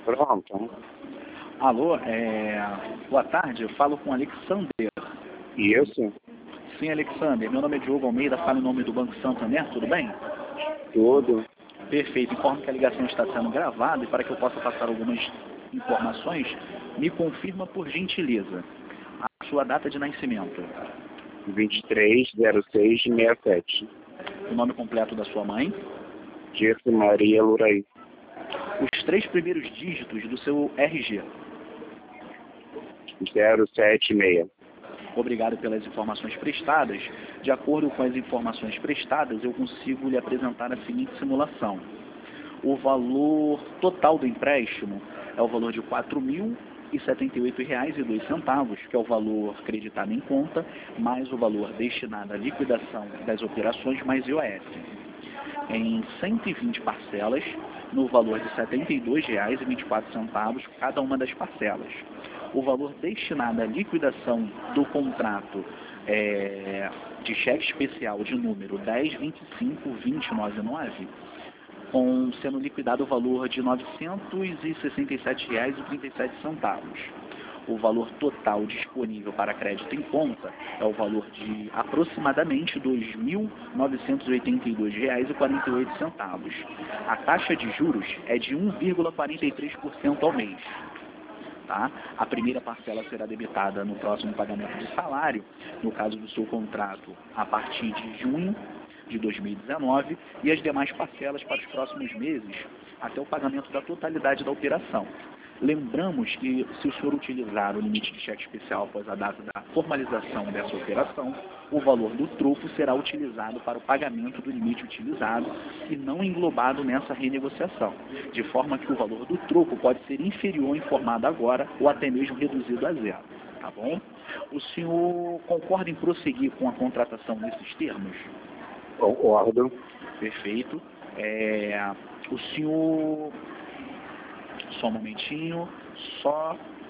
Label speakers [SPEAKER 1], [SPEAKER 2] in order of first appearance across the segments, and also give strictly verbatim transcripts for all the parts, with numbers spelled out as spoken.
[SPEAKER 1] Pronto.
[SPEAKER 2] Alô, é... boa tarde, eu falo com Alexander.
[SPEAKER 1] Isso?
[SPEAKER 2] Sim, Alexander, meu nome é Diogo Almeida, falo em nome do Banco Santander, tudo bem?
[SPEAKER 1] Tudo.
[SPEAKER 2] Perfeito, informo que a ligação está sendo gravada e para que eu possa passar algumas informações, me confirma por gentileza a sua data de nascimento.
[SPEAKER 1] vinte e três, zero seis, sessenta e sete.
[SPEAKER 2] O nome completo da sua mãe.
[SPEAKER 1] Dirce Maria Luraí.
[SPEAKER 2] Os três primeiros dígitos do seu R G.
[SPEAKER 1] zero sete seis.
[SPEAKER 2] Obrigado pelas informações prestadas. De acordo com as informações prestadas, eu consigo lhe apresentar a seguinte simulação. O valor total do empréstimo é o valor de quatro mil e setenta e oito reais e dois centavos, que é o valor creditado em conta, mais o valor destinado à liquidação das operações, mais I O F. Em cento e vinte parcelas, no valor de setenta e dois reais e vinte e quatro centavos cada uma das parcelas. O valor destinado à liquidação do contrato é, de cheque especial de número dez vinte e cinco vinte noventa e nove, com sendo liquidado o valor de novecentos e sessenta e sete reais e trinta e sete centavos. O valor total disponível para crédito em conta é o valor de aproximadamente dois mil novecentos e oitenta e dois reais e quarenta e oito centavos. A taxa de juros é de um vírgula quarenta e três por cento ao mês. Tá? A primeira parcela será debitada no próximo pagamento de salário, no caso do seu contrato, a partir de junho de dois mil e dezenove, e as demais parcelas para os próximos meses, até o pagamento da totalidade da operação. Lembramos que, se o senhor utilizar o limite de cheque especial após a data da formalização dessa operação, o valor do troco será utilizado para o pagamento do limite utilizado e não englobado nessa renegociação, de forma que o valor do troco pode ser inferior ao informado agora ou até mesmo reduzido a zero. Tá bom? O senhor concorda em prosseguir com a contratação nesses termos?
[SPEAKER 1] Concordo.
[SPEAKER 2] Perfeito. É, o senhor... Só um momentinho, só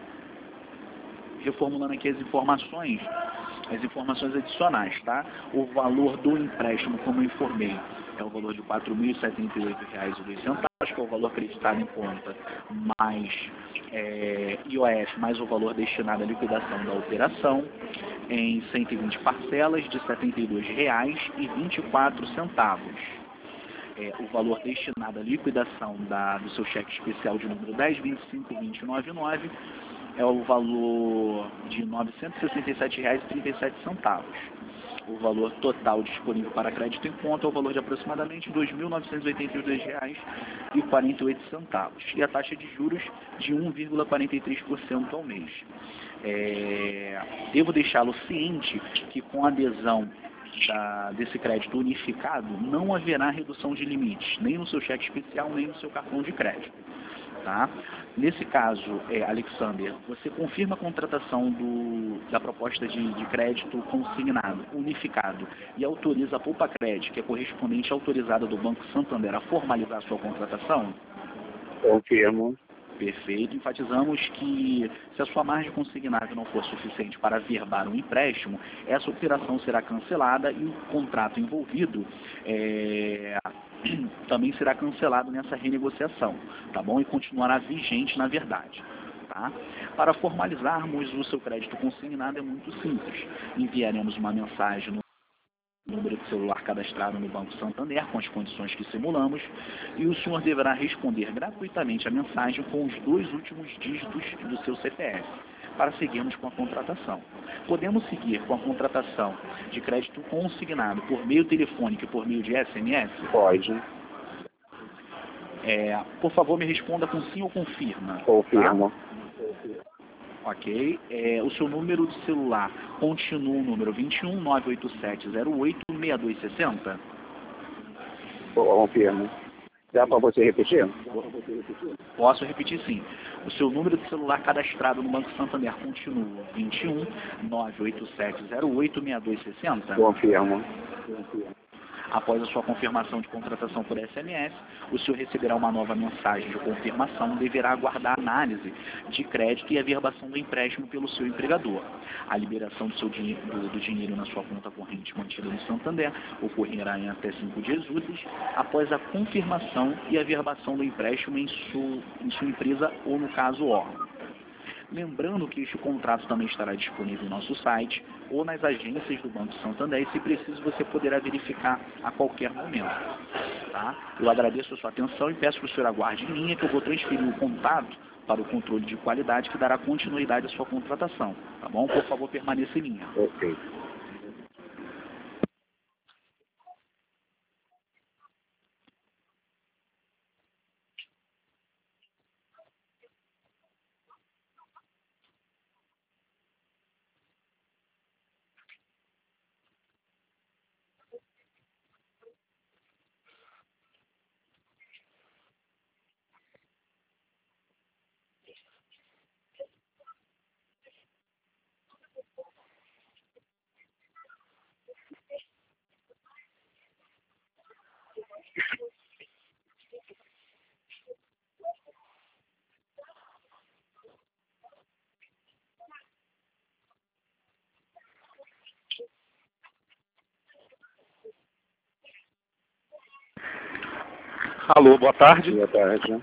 [SPEAKER 2] reformulando aqui as informações, as informações adicionais, tá? O valor do empréstimo, como eu informei, é o valor de quatro mil e setenta e oito reais e dois centavos, que é o valor acreditado em conta, mais é, I O F, mais o valor destinado à liquidação da operação, em cento e vinte parcelas de setenta e dois reais e vinte e quatro centavos. É, o valor destinado à liquidação da, do seu cheque especial de número dez vinte e cinco vinte noventa e nove é o valor de novecentos e sessenta e sete reais e trinta e sete centavos. O valor total disponível para crédito em conta é o valor de aproximadamente dois mil novecentos e oitenta e dois reais e quarenta e oito centavos. E a taxa de juros de um vírgula quarenta e três por cento ao mês. É, devo deixá-lo ciente que com a adesão Da, desse crédito unificado, não haverá redução de limites, nem no seu cheque especial, nem no seu cartão de crédito. Tá? Nesse caso, é, Alexander, você confirma a contratação do, da proposta de, de crédito consignado, unificado, e autoriza a Poupa Crédito, que é correspondente autorizada do Banco Santander, a formalizar a sua contratação?
[SPEAKER 1] Confirmo.
[SPEAKER 2] Perfeito. Enfatizamos que, se a sua margem consignada não for suficiente para averbar um empréstimo, essa operação será cancelada e o contrato envolvido é, também será cancelado nessa renegociação, tá bom? E continuará vigente na verdade. Tá? Para formalizarmos o seu crédito consignado é muito simples. Enviaremos uma mensagem no número de celular cadastrado no Banco Santander, com as condições que simulamos, e o senhor deverá responder gratuitamente a mensagem com os dois últimos dígitos do seu C P F, para seguirmos com a contratação. Podemos seguir com a contratação de crédito consignado por meio telefônico e por meio de S M S?
[SPEAKER 1] Pode.
[SPEAKER 2] É, por favor, me responda com sim ou confirma.
[SPEAKER 1] Confirmo.
[SPEAKER 2] Tá? Ok. É, o seu número de celular continua o número vinte e um, nove oito sete zero oito, seis dois seis zero?
[SPEAKER 1] Confirmo. Dá para você repetir?
[SPEAKER 2] Posso repetir sim. O seu número de celular cadastrado no Banco Santander continua vinte e um, nove oito sete zero oito, seis dois seis zero?
[SPEAKER 1] Confirmo.
[SPEAKER 2] Após a sua confirmação de contratação por S M S, o senhor receberá uma nova mensagem de confirmação e deverá aguardar a análise de crédito e averbação do empréstimo pelo seu empregador. A liberação do, seu dinhe do, do dinheiro na sua conta corrente mantida no Santander ocorrerá em até cinco dias úteis após a confirmação e averbação do empréstimo em, su, em sua empresa ou, no caso, órgão. Lembrando que este contrato também estará disponível no nosso site ou nas agências do Banco Santander e, se preciso, você poderá verificar a qualquer momento. Tá? Eu agradeço a sua atenção e peço que o senhor aguarde em linha que eu vou transferir o contato para o controle de qualidade que dará continuidade à sua contratação. Tá bom? Por favor, permaneça em linha.
[SPEAKER 1] Ok.
[SPEAKER 3] Alô, boa tarde.
[SPEAKER 1] Boa tarde.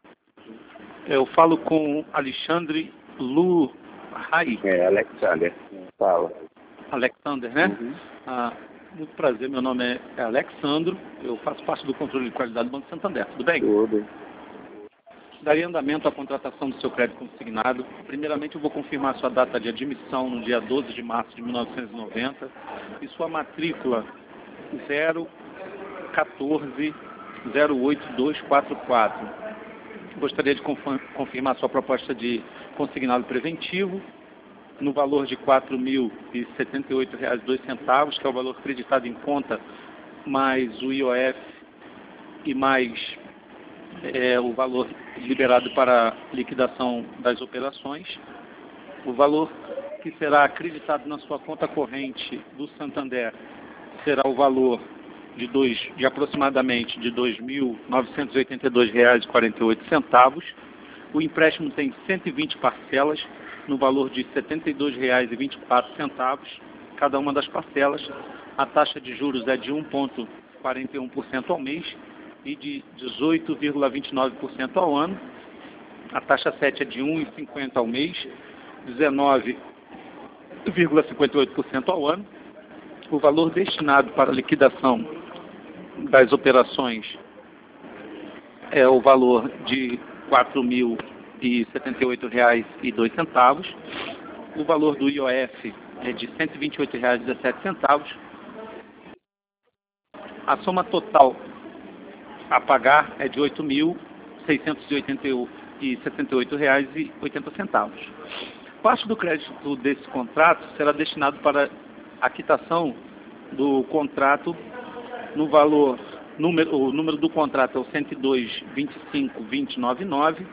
[SPEAKER 3] Eu falo com Alexandre Lu Rai.
[SPEAKER 1] É, Alexander. Fala.
[SPEAKER 3] Alexander, né?
[SPEAKER 1] Uhum.
[SPEAKER 3] Ah, muito prazer, meu nome é Alexandro. Eu faço parte do controle de qualidade do Banco Santander. Tudo bem?
[SPEAKER 1] Tudo.
[SPEAKER 3] Daria andamento à contratação do seu crédito consignado. Primeiramente, eu vou confirmar sua data de admissão no dia doze de março de mil novecentos e noventa e sua matrícula zero um quatro zero oito dois quatro quatro. Gostaria de confirmar sua proposta de consignado preventivo no valor de quatro mil e setenta e oito reais e dois centavos, que é o valor acreditado em conta, mais o I O F e mais é, o valor liberado para liquidação das operações. O valor que será acreditado na sua conta corrente do Santander será o valor de, dois, de aproximadamente de dois mil novecentos e oitenta e dois reais e quarenta e oito centavos. O empréstimo tem cento e vinte parcelas no valor de setenta e dois reais e vinte e quatro centavos cada uma das parcelas. A taxa de juros é de um vírgula quarenta e um por cento ao mês e de dezoito vírgula vinte e nove por cento ao ano. A taxa sete é de um vírgula cinquenta por cento ao mês, dezenove vírgula cinquenta e oito por cento ao ano. O valor destinado para liquidação das operações é o valor de quatro mil e setenta e oito reais e dois centavos. O valor do I O F é de cento e vinte e oito reais e dezessete centavos. A soma total a pagar é de oito mil seiscentos e setenta e oito reais e oitenta centavos. Parte do crédito desse contrato será destinado para a quitação do contrato no valor, número, o número do contrato é o cento e dois, vinte e cinco, vinte e noventa e nove,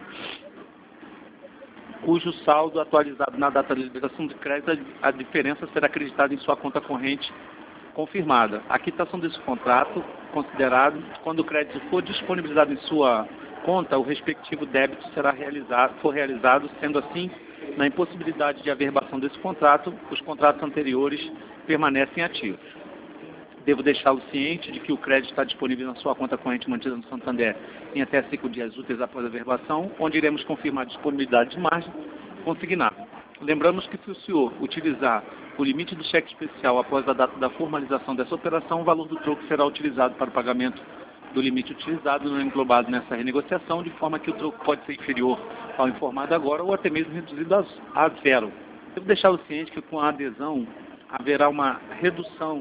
[SPEAKER 3] cujo saldo atualizado na data de liberação de crédito, a diferença será acreditada em sua conta corrente confirmada. A quitação desse contrato, considerado, quando o crédito for disponibilizado em sua conta, o respectivo débito será realizado, for realizado, sendo assim, na impossibilidade de averbação desse contrato, os contratos anteriores permanecem ativos. Devo deixá-lo ciente de que o crédito está disponível na sua conta corrente mantida no Santander em até cinco dias úteis após a averbação, onde iremos confirmar a disponibilidade de margem consignada. Lembramos que, se o senhor utilizar o limite do cheque especial após a data da formalização dessa operação, o valor do troco será utilizado para o pagamento do limite utilizado não englobado nessa renegociação, de forma que o troco pode ser inferior ao informado agora ou até mesmo reduzido a zero. Devo deixá-lo ciente que, com a adesão, haverá uma redução.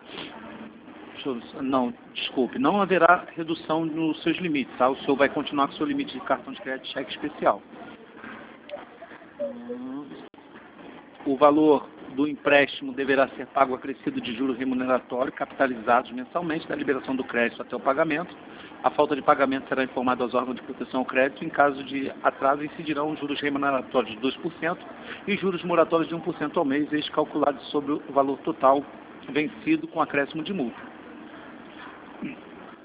[SPEAKER 3] Não, desculpe, não haverá redução nos seus limites, tá? O senhor vai continuar com o seu limite de cartão de crédito e cheque especial. O valor do empréstimo deverá ser pago acrescido de juros remuneratórios capitalizados mensalmente da liberação do crédito até o pagamento. A falta de pagamento será informada aos órgãos de proteção ao crédito. Em caso de atraso, incidirão juros remuneratórios de dois por cento e juros moratórios de um por cento ao mês, ex calculados sobre o valor total vencido com acréscimo de multa.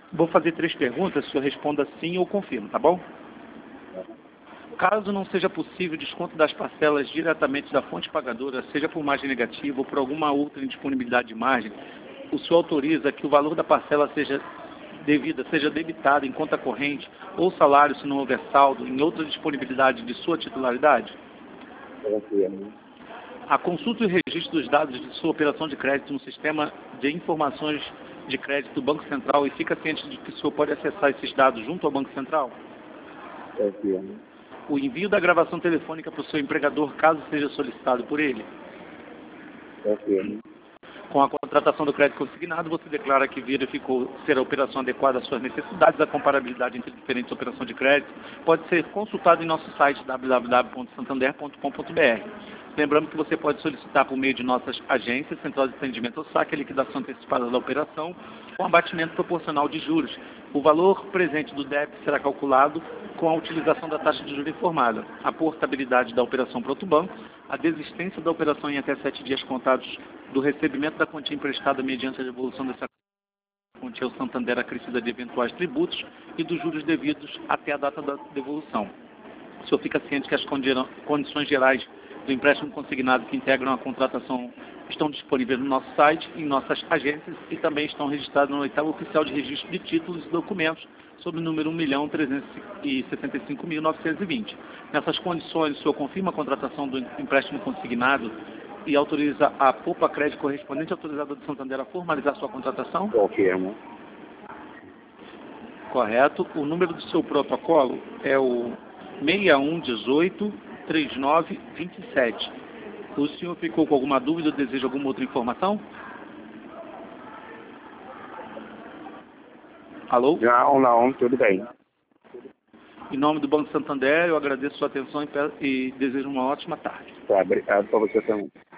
[SPEAKER 3] Vou fazer três perguntas, o senhor responda sim ou confirma, tá bom? Caso não seja possível o desconto das parcelas diretamente da fonte pagadora, seja por margem negativa ou por alguma outra indisponibilidade de margem, o senhor autoriza que o valor da parcela seja devida, seja debitado em conta corrente ou salário, se não houver saldo, em outra disponibilidade de sua titularidade?
[SPEAKER 1] Confirmo.
[SPEAKER 3] A consulta e registro dos dados de sua operação de crédito no sistema de informações de crédito do Banco Central e fica ciente de que o senhor pode acessar esses dados junto ao Banco Central?
[SPEAKER 1] Confirmo.
[SPEAKER 3] O envio da gravação telefônica para o seu empregador, caso seja solicitado por ele?
[SPEAKER 1] Confirmo.
[SPEAKER 3] Com a contratação do crédito consignado, você declara que verificou ser a operação adequada às suas necessidades. A comparabilidade entre diferentes operações de crédito pode ser consultada em nosso site w w w ponto santander ponto com ponto b r. Lembrando que você pode solicitar por meio de nossas agências, Central de Atendimento ao Saque, a liquidação antecipada da operação com abatimento proporcional de juros. O valor presente do débito será calculado com a utilização da taxa de juros informada, a portabilidade da operação para outro banco, a desistência da operação em até sete dias contados do recebimento da quantia emprestada mediante a devolução dessa quantia ao Santander acrescida de eventuais tributos e dos juros devidos até a data da devolução. O senhor fica ciente que as condições gerais do empréstimo consignado que integram a contratação estão disponíveis no nosso site, em nossas agências e também estão registradas no oitavo oficial de registro de títulos e documentos sob o número um milhão trezentos e setenta e cinco mil novecentos e vinte. Nessas condições, o senhor confirma a contratação do empréstimo consignado e autoriza a Popa Crédito correspondente autorizada do Santander a formalizar sua contratação?
[SPEAKER 1] Confirmo.
[SPEAKER 3] Correto. O número do seu protocolo é o seis um um oito, três nove dois sete. O senhor ficou com alguma dúvida ou deseja alguma outra informação? Alô?
[SPEAKER 1] Não, não, tudo bem.
[SPEAKER 3] Em nome do Banco Santander, eu agradeço a sua atenção e, e desejo uma ótima tarde.
[SPEAKER 1] Tá, obrigado para você também.